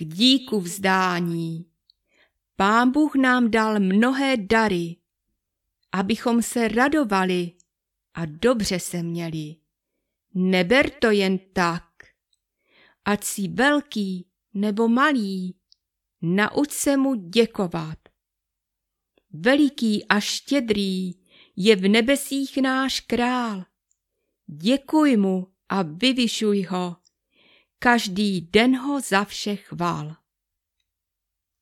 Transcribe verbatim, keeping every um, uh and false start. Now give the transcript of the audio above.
k díku vzdání. Pán Bůh nám dal mnohé dary, abychom se radovali a dobře se měli. Neber to jen tak. Ať jsi velký nebo malý, nauč se mu děkovat. Veliký a štědrý je v nebesích náš král. Děkuj mu a vyvyšuj ho, každý den ho za vše chvál.